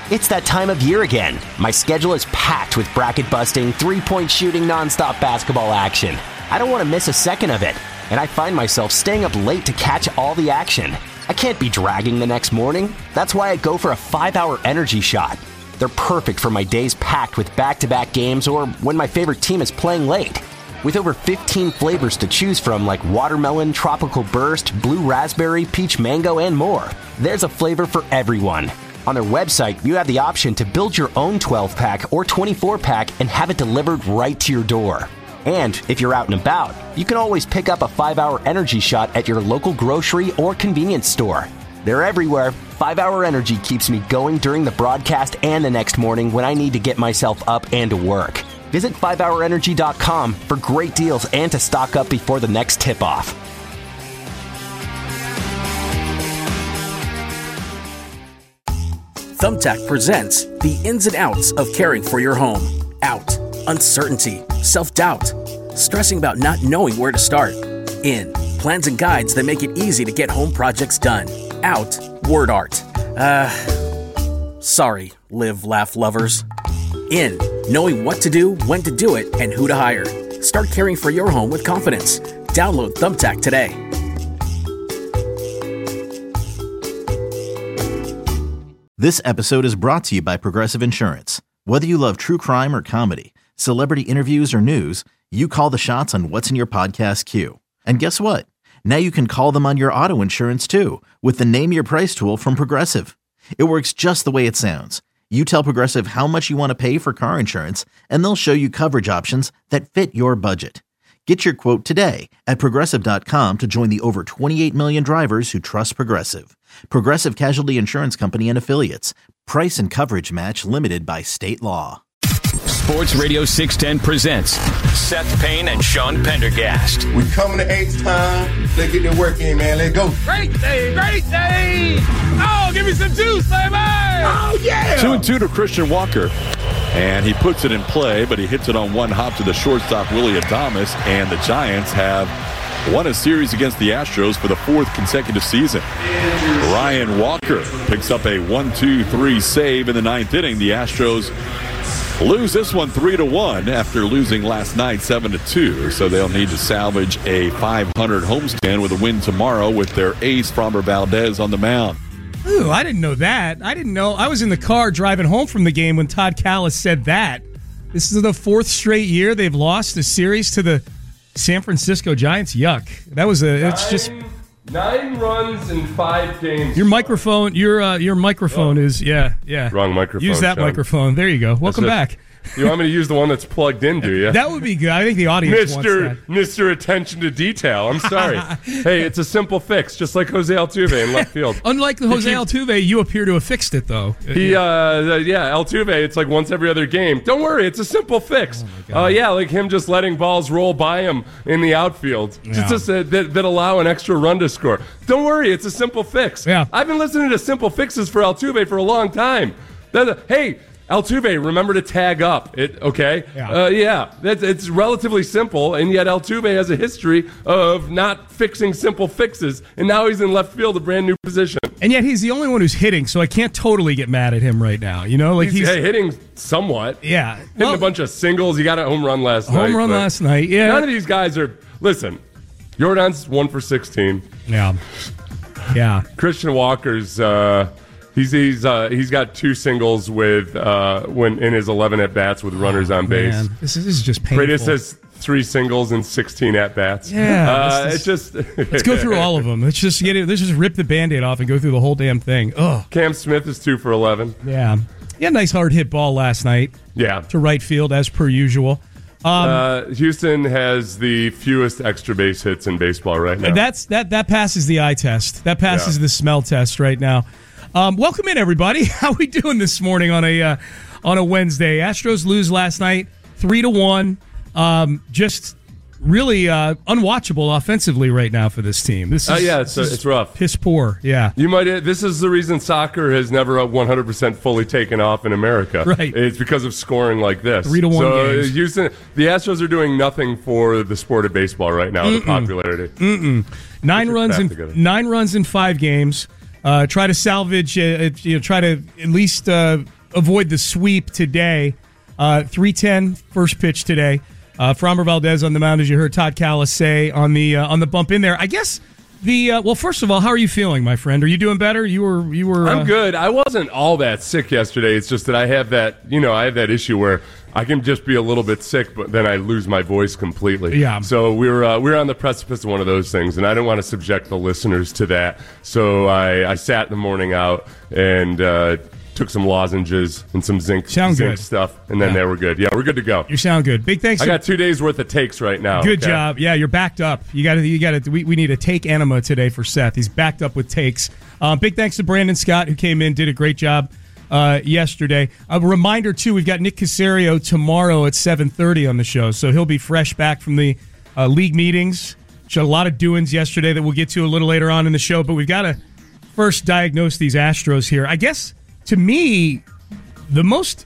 It's that time of year again. My schedule is packed with bracket-busting, three-point shooting, nonstop basketball action. I don't want to miss a second of it, and I find myself staying up late to catch all the action. I can't be dragging the next morning. That's why I go for a 5-hour energy shot. They're perfect for my days packed with back-to-back games or when my favorite team is playing late. With over 15 flavors to choose from like watermelon, tropical burst, blue raspberry, peach mango, and more, there's a flavor for everyone. On their website, you have the option to build your own 12-pack or 24-pack and have it delivered right to your door. And if you're out and about, you can always pick up a 5-hour energy shot at your local grocery or convenience store. They're everywhere. 5-hour energy keeps me going during the broadcast and the next morning when I need to get myself up and to work. Visit 5hourenergy.com for great deals and to stock up before the next tip-off. Thumbtack presents the ins and outs of caring for your home. Out, uncertainty, self-doubt, stressing about not knowing where to start. In, plans and guides that make it easy to get home projects done. Out, word art. Sorry, live, laugh lovers. In, knowing what to do, when to do it, and who to hire. Start caring for your home with confidence. Download Thumbtack today. This episode is brought to you by Progressive Insurance. Whether you love true crime or comedy, celebrity interviews or news, you call the shots on what's in your podcast queue. And guess what? Now you can call them on your auto insurance too with the Name Your Price tool from Progressive. It works just the way it sounds. You tell Progressive how much you want to pay for car insurance, and they'll show you coverage options that fit your budget. Get your quote today at Progressive.com to join the over 28 million drivers who trust Progressive. Progressive Casualty Insurance Company and Affiliates. Price and coverage match limited by state law. Sports Radio 610 presents Seth Payne and Sean Pendergast. We coming to H-Town. Let's get the work in, man. Let's go. Great day, great day. Oh, give me some juice, baby. Oh, yeah. 2-2 to Christian Walker. And he puts it in play, but he hits it on one hop to the shortstop, Willie Adames. And the Giants have won a series against the Astros for the fourth consecutive season. Ryan Walker picks up a 1-2-3 save in the ninth inning. The Astros lose this one 3-1 after losing last night 7-2. So they'll need to salvage a .500 homestand with a win tomorrow with their ace, Framber Valdez, on the mound. Ooh, I didn't know that. I didn't know. I was in the car driving home from the game when Todd Kalas said that. This is the fourth straight year they've lost a series to the San Francisco Giants. Yuck. That was it's just 9 runs in 5 games. Your microphone, your microphone is yeah. Wrong microphone. Use that Sean. Microphone. There you go. Welcome back. You want me to use the one that's plugged in, do you? That would be good. I think the audience wants that. Mr. Attention to Detail. I'm sorry. Hey, it's a simple fix, just like Jose Altuve in left field. Unlike the Jose Altuve, you appear to have fixed it, though. Altuve, it's like once every other game. Don't worry, it's a simple fix. Like him just letting balls roll by him in the outfield, that allow an extra run to score. Don't worry, it's a simple fix. Yeah. I've been listening to simple fixes for Altuve for a long time. Hey, Altuve, remember to tag up. It's relatively simple, and yet Altuve has a history of not fixing simple fixes, and now he's in left field, a brand new position. And yet he's the only one who's hitting, so I can't totally get mad at him right now. You know, like he's hitting somewhat. Yeah, hitting a bunch of singles. He got a home run last night. Yeah. None of these guys are. Listen, Jordan's 1 for 16. Yeah. Christian Walker's. He's got 2 singles with when in his 11 at bats with runners on base. Man. This is just painful. Freitas has 3 singles and 16 at bats. Yeah, let's go through all of them. Let's just rip the Band-Aid off and go through the whole damn thing. Ugh. Cam Smith is 2 for 11. Yeah, he had a nice hard hit ball last night. Yeah, to right field as per usual. Houston has the fewest extra base hits in baseball right now. That passes the eye test. That passes the smell test right now. Welcome in, everybody. How we doing this morning on a Wednesday? Astros lose last night, 3-1. Just really unwatchable offensively right now for this team. This is it's rough. Piss poor. Yeah, This is the reason soccer has never 100% fully taken off in America. Right, it's because of scoring like this. 3-1 games. Houston, the Astros are doing nothing for the sport of baseball right now. The popularity. 9 runs in 5 games. Try to salvage. Try to at least avoid the sweep today. 3:10 first pitch today. Framber Valdez on the mound, as you heard Todd Kalas say on the bump in there. I guess well, first of all, how are you feeling, my friend? Are you doing better? You were. I'm good. I wasn't all that sick yesterday. It's just that I have that issue where I can just be a little bit sick, but then I lose my voice completely. Yeah. So we were on the precipice of one of those things, and I didn't want to subject the listeners to that. So I sat the morning out and took some lozenges and some zinc stuff, and then we're good. Yeah, we're good to go. You sound good. Big thanks. I got 2 days worth of takes right now. Good job. Yeah, you're backed up. You got to. We need a take enema today for Seth. He's backed up with takes. Big thanks to Brandon Scott, who came in, did a great job yesterday. A reminder too, we've got Nick Caserio tomorrow at 7:30 on the show, so he'll be fresh back from the league meetings. Had a lot of doings yesterday that we'll get to a little later on in the show, but we've got to first diagnose these Astros here. I guess. To me, the most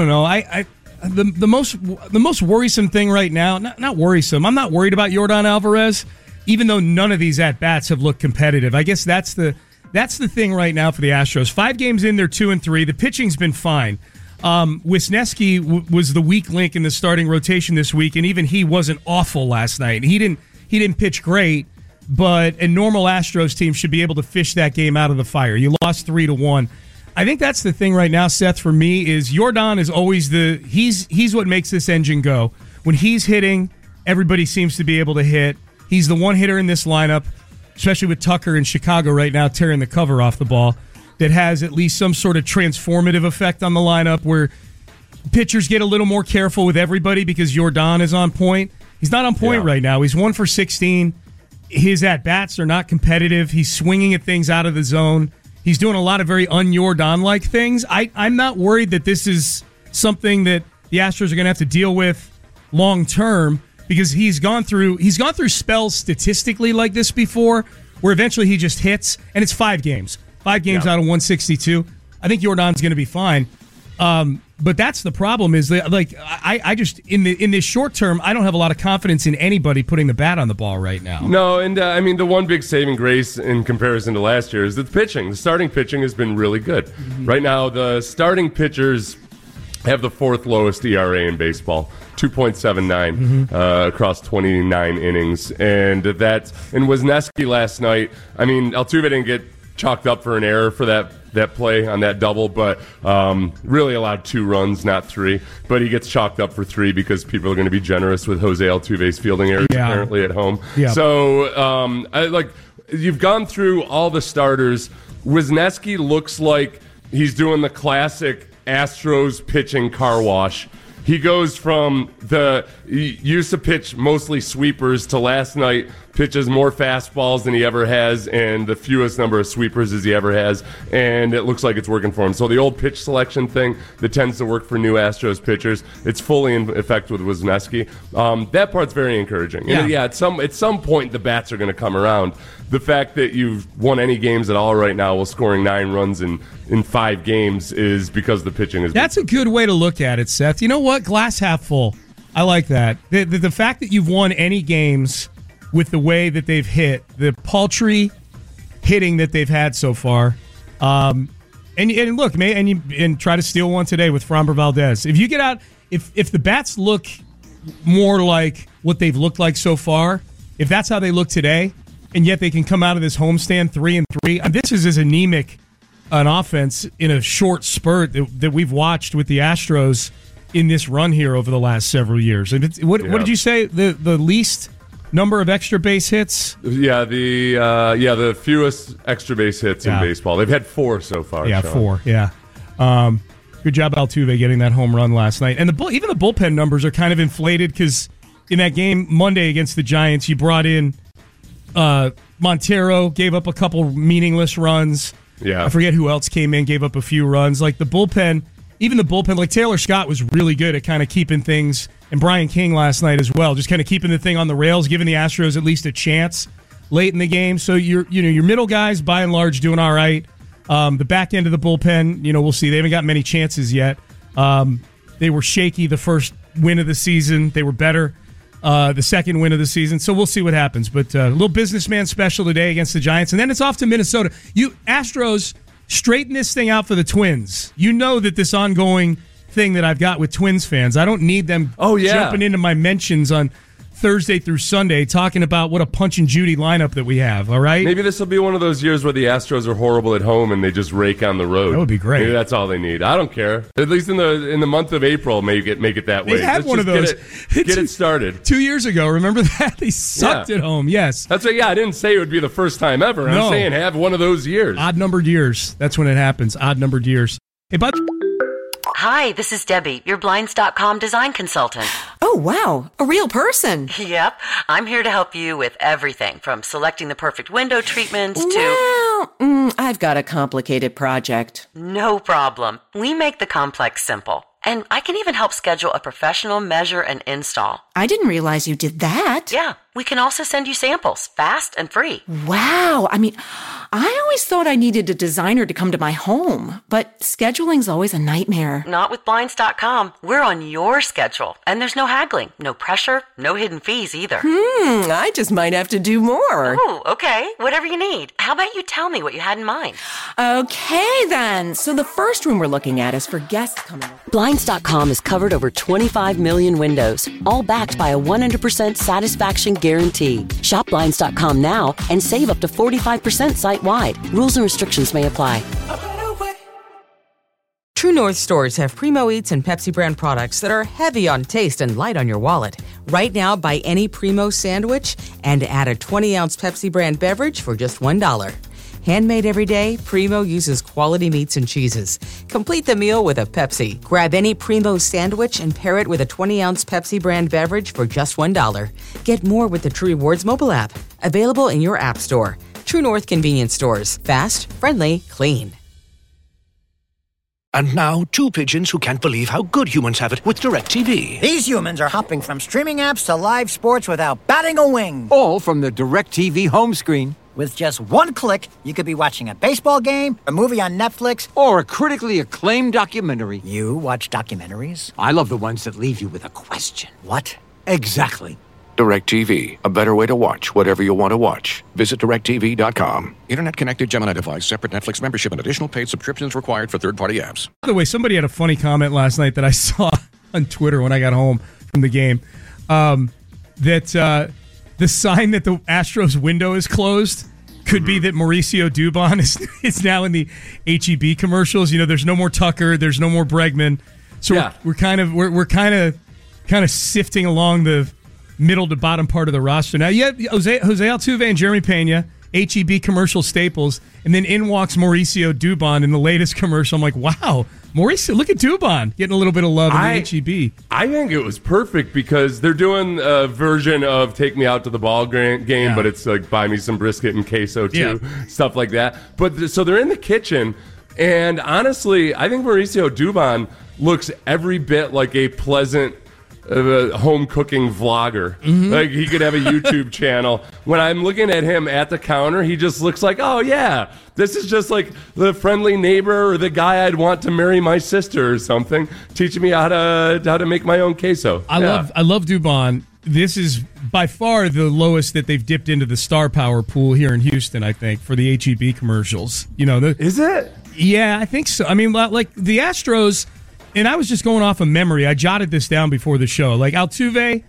the most worrisome thing right now, not worrisome. I'm not worried about Yordan Alvarez, even though none of these at bats have looked competitive. I guess that's the thing right now for the Astros. 5 games in, they're 2-3. The pitching's been fine. Wisniewski was the weak link in the starting rotation this week, and even he wasn't awful last night. He didn't pitch great, but a normal Astros team should be able to fish that game out of the fire. You lost 3-1. I think that's the thing right now, Seth, for me, is Yordan is always he's what makes this engine go. When he's hitting, everybody seems to be able to hit. He's the one hitter in this lineup, especially with Tucker in Chicago right now tearing the cover off the ball, that has at least some sort of transformative effect on the lineup where pitchers get a little more careful with everybody because Yordan is on point. He's not on point right now. He's 1 for 16. His at-bats are not competitive. He's swinging at things out of the zone. He's doing a lot of very un-Yordan-like things. I'm not worried that this is something that the Astros are going to have to deal with long-term because he's gone through spells statistically like this before where eventually he just hits, and it's 5 games. 5 games out of 162. I think Yordan's going to be fine. But that's the problem is that, like, I just in this short term I don't have a lot of confidence in anybody putting the bat on the ball right now. No, and I mean the one big saving grace in comparison to last year is that the pitching. The starting pitching has been really good. Mm-hmm. Right now the starting pitchers have the 4th lowest ERA in baseball, 2.79 across 29 innings, and Wisniewski last night. I mean Altuve didn't get chalked up for an error for that play on that double, but really allowed 2 runs, not 3. But he gets chalked up for 3 because people are going to be generous with Jose Altuve's fielding errors apparently at home. Yeah. So you've gone through all the starters. Wisniewski looks like he's doing the classic Astros pitching car wash. He goes from he used to pitch mostly sweepers to last night pitches more fastballs than he ever has and the fewest number of sweepers as he ever has, and it looks like it's working for him. So the old pitch selection thing that tends to work for new Astros pitchers, it's fully in effect with Wisniewski. That part's very encouraging. Yeah. And at some point the bats are going to come around. The fact that you've won any games at all right now while scoring 9 runs in 5 games is because the pitching is. That's a good way to look at it, Seth. You know what? Glass half full. I like that. The fact that you've won any games with the way that they've hit, the paltry hitting that they've had so far, and look, and try to steal one today with Framber Valdez. If you get out, if the bats look more like what they've looked like so far, if that's how they look today, and yet they can come out of this homestand 3-3, this is as anemic an offense in a short spurt that we've watched with the Astros in this run here over the last several years. What did you say? The least number of extra base hits? Yeah, the fewest extra base hits in baseball. They've had 4 so far. Yeah, Sean. 4. Yeah. Good job, Altuve, getting that home run last night. And even the bullpen numbers are kind of inflated because in that game Monday against the Giants, you brought in Montero, gave up a couple meaningless runs. Yeah, I forget who else came in, gave up a few runs. Like the bullpen, like Taylor Scott was really good at kind of keeping things, and Brian King last night as well, just kind of keeping the thing on the rails, giving the Astros at least a chance late in the game. So your middle guys by and large doing all right. The back end of the bullpen, we'll see. They haven't got many chances yet. They were shaky the first win of the season. They were better the second win of the season. So we'll see what happens. But a little businessman special today against the Giants. And then it's off to Minnesota. You Astros straighten this thing out for the Twins. You know that this ongoing thing that I've got with Twins fans, I don't need them jumping into my mentions on Thursday through Sunday talking about what a Punch and Judy lineup that we have, all right? Maybe this will be one of those years where the Astros are horrible at home and they just rake on the road. That would be great. Maybe that's all they need. I don't care. At least in the month of April, make it that way. They had one of those. Get it started. 2 years ago, remember that? They sucked at home, yes. That's right. Yeah, I didn't say it would be the first time ever. No. I'm saying have one of those years. Odd-numbered years. That's when it happens. Odd-numbered years. Hey, bud. Hi, this is Debbie, your Blinds.com design consultant. Oh, wow. A real person. Yep. I'm here to help you with everything from selecting the perfect window treatments to... Well, I've got a complicated project. No problem. We make the complex simple. And I can even help schedule a professional measure and install. I didn't realize you did that. Yeah. We can also send you samples, fast and free. Wow. I mean, I always thought I needed a designer to come to my home, but scheduling's always a nightmare. Not with Blinds.com. We're on your schedule. And there's no haggling, no pressure, no hidden fees either. I just might have to do more. Oh, okay. Whatever you need. How about you tell me what you had in mind? Okay, then. So the first room we're looking at is for guests coming over. Blinds.com has covered over 25 million windows, all backed by a 100% satisfaction guarantee. Shop Blinds.com now and save up to 45% site-wide. Rules and restrictions may apply. True North stores have Primo Eats and Pepsi brand products that are heavy on taste and light on your wallet. Right now, buy any Primo sandwich and add a 20-ounce Pepsi brand beverage for just $1. Handmade every day, Primo uses quality meats and cheeses. Complete the meal with a Pepsi. Grab any Primo sandwich and pair it with a 20-ounce Pepsi brand beverage for just $1. Get more with the True Rewards mobile app. Available in your app store. True North convenience stores. Fast, friendly, clean. And now, two pigeons who can't believe how good humans have it with DirecTV. These humans are hopping from streaming apps to live sports without batting a wing. All from the DirecTV home screen. With just one click, you could be watching a baseball game, a movie on Netflix, or a critically acclaimed documentary. You watch documentaries? I love the ones that leave you with a question. What? Exactly. DirecTV, a better way to watch whatever you want to watch. Visit DirecTV.com. Internet-connected Gemini device, separate Netflix membership, and additional paid subscriptions required for third-party apps. By the way, somebody had a funny comment last night that I saw on Twitter when I got home from the game. That the sign that the Astros window is closed could be that Mauricio Dubon is now in the H-E-B commercials. You know, there's no more Tucker, there's no more Bregman. So we're kind of sifting along the middle to bottom part of the roster. Now you have Jose Altuve and Jeremy Pena, H-E-B commercial staples, and then in walks Mauricio Dubon in the latest commercial. I'm like, wow, Mauricio, look at Dubon getting a little bit of love in the H-E-B. I think it was perfect because they're doing a version of Take Me Out to the Ball game, but it's like buy me some brisket and queso too, stuff like that. But so they're in the kitchen, and honestly, I think Mauricio Dubon looks every bit like a pleasant home cooking vlogger. Like he could have a YouTube channel. When I'm looking at him at the counter, he just looks like, oh yeah, this is just like the friendly neighbor or the guy I'd want to marry my sister or something, teaching me how to make my own queso. I love Dubon. This is by far the lowest that they've dipped into the star power pool here in Houston, I think, for the H-E-B commercials. You know, is it? Yeah, I think so. I mean, like the Astros. And I was just going off of memory. I jotted this down before the show. Like Altuve,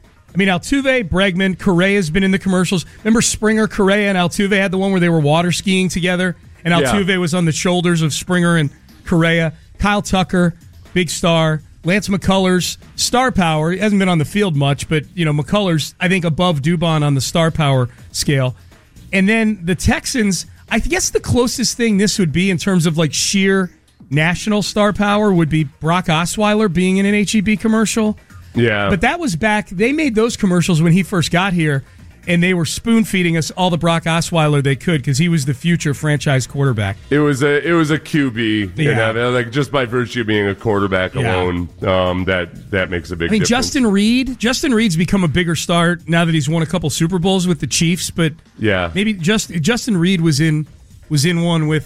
Bregman, Correa's been in the commercials. Remember Springer, Correa, and Altuve had the one where they were water skiing together? And Altuve was on the shoulders of Springer and Correa. Kyle Tucker, big star. Lance McCullers, star power. He hasn't been on the field much, but, you know, McCullers, I think, above Dubon on the star power scale. And then the Texans, I guess the closest thing this would be in terms of, like, sheer national star power would be Brock Osweiler being in an H-E-B commercial. Yeah. But that was back, they made those commercials when he first got here, and they were spoon-feeding us all the Brock Osweiler they could because he was the future franchise quarterback. It was a QB, like just by virtue of being a quarterback alone, that makes a big difference. Justin Reed's become a bigger star now that he's won a couple Super Bowls with the Chiefs, but maybe Justin Reed was in one with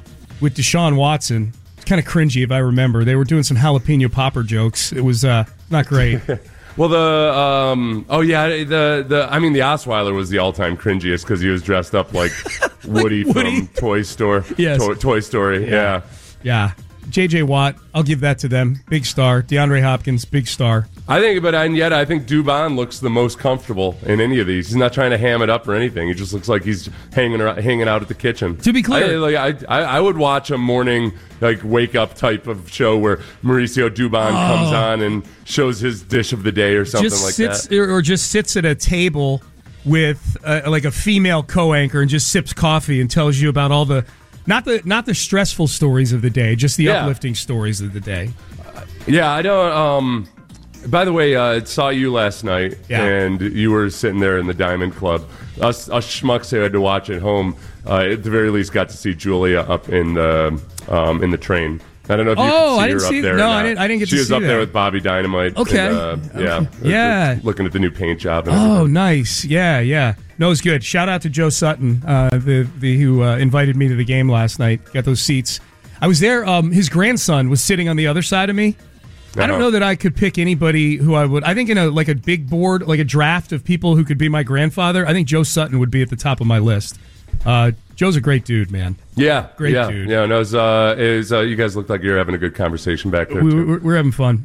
Deshaun Watson. Kind of cringy if I remember. They were doing some jalapeno popper jokes. It was not great. Well, the Osweiler was the all-time cringiest because he was dressed up like Woody from Toy Story. Yes. Toy Story. Yeah. J.J. Watt, I'll give that to them. Big star. DeAndre Hopkins, big star. I think Dubon looks the most comfortable in any of these. He's not trying to ham it up or anything. He just looks like he's hanging out at the kitchen. To be clear, I would watch a morning wake up type of show where Mauricio Dubon comes on and shows his dish of the day or something that. Or just sits at a table with a female co-anchor and just sips coffee and tells you about all the not the stressful stories of the day, just the uplifting stories of the day. I don't. By the way, I saw you last night, and you were sitting there in the Diamond Club. Us schmucks who had to watch at home, at the very least, got to see Julia up in the train. I don't know if you could see her up there. No, I didn't get to see her. She was up there with Bobby Dynamite. Okay. Looking at the new paint job. And everything. Nice. Yeah. No, it's good. Shout out to Joe Sutton, who invited me to the game last night. Got those seats. I was there. His grandson was sitting on the other side of me. I don't know that I could pick anybody who I would. I think in a big board, like a draft of people who could be my grandfather, I think Joe Sutton would be at the top of my list. Joe's a great dude, man. Great dude. Yeah, no, you guys look like you're having a good conversation back there. We're having fun.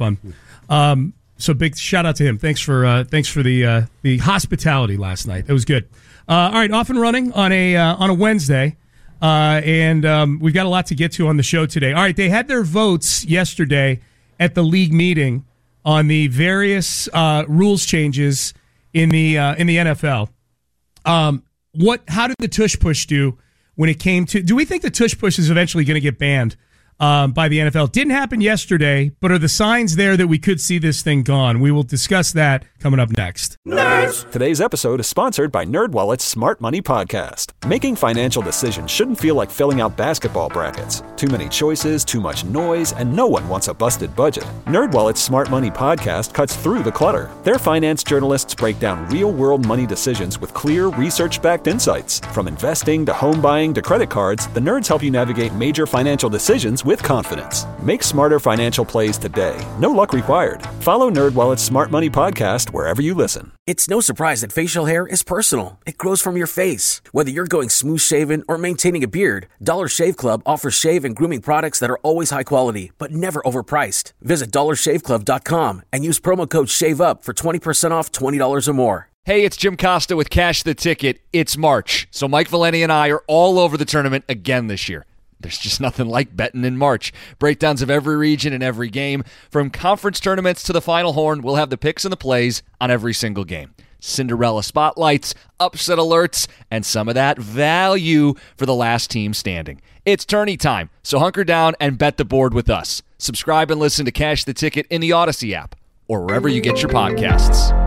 So big shout out to him. Thanks for the hospitality last night. It was good. All right, off and running on a Wednesday, and we've got a lot to get to on the show today. All right, they had their votes yesterday at the league meeting on the various rules changes in the NFL. How did the tush push do when it came to? Do we think the tush push is eventually going to get banned by the NFL? Didn't happen yesterday, but are the signs there that we could see this thing gone? We will discuss that coming up next. Nerds! Today's episode is sponsored by NerdWallet's Smart Money Podcast. Making financial decisions shouldn't feel like filling out basketball brackets. Too many choices, too much noise, and no one wants a busted budget. NerdWallet's Smart Money Podcast cuts through the clutter. Their finance journalists break down real-world money decisions with clear, research-backed insights. From investing to home buying to credit cards, the nerds help you navigate major financial decisions with confidence. Make smarter financial plays today. No luck required. Follow NerdWallet's Smart Money Podcast wherever you listen. It's no surprise that facial hair is personal. It grows from your face. Whether you're going smooth shaven or maintaining a beard, Dollar Shave Club offers shave and grooming products that are always high quality, but never overpriced. Visit DollarShaveClub.com and use promo code SHAVEUP for 20% off $20 or more. Hey, it's Jim Costa with Cash the Ticket. It's March, so Mike Valeni and I are all over the tournament again this year. There's just nothing like betting in March. Breakdowns of every region and every game. From conference tournaments to the Final Horn, we'll have the picks and the plays on every single game. Cinderella spotlights, upset alerts, and some of that value for the last team standing. It's tourney time, so hunker down and bet the board with us. Subscribe and listen to Cash the Ticket in the Odyssey app or wherever you get your podcasts.